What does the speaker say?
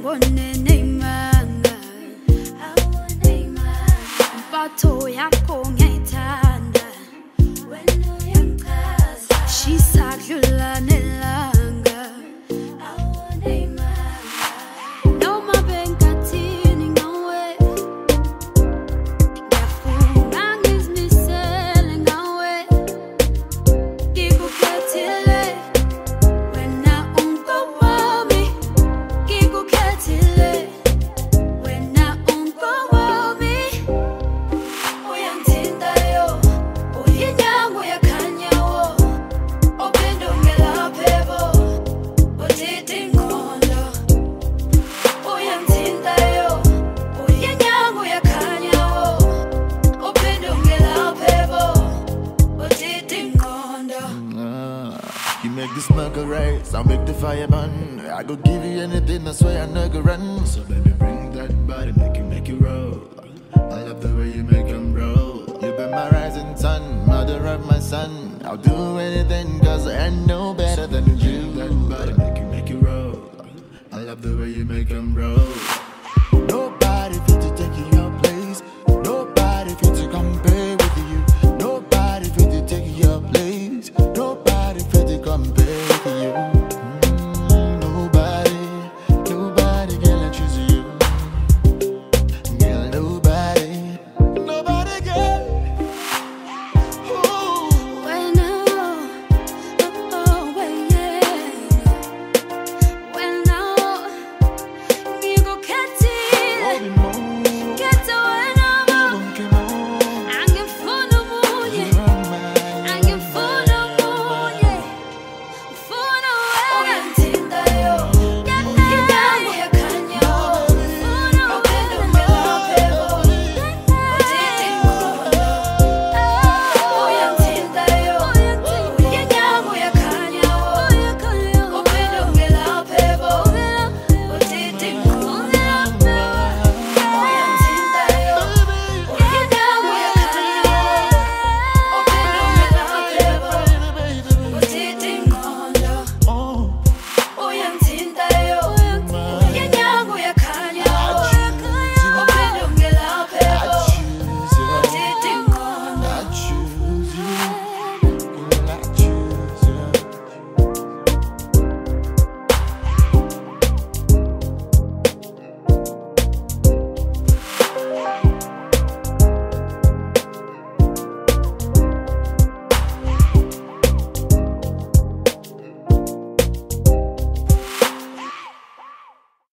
You make the smoke rise, I'll make the fire burn. I go give you anything, I swear I never run. So baby, bring that body, make you roll. I love the way you make them roll. You been my rising sun, mother of my son. I'll do anything cause I know better than you. That body, make you roll. I love the way you make them roll.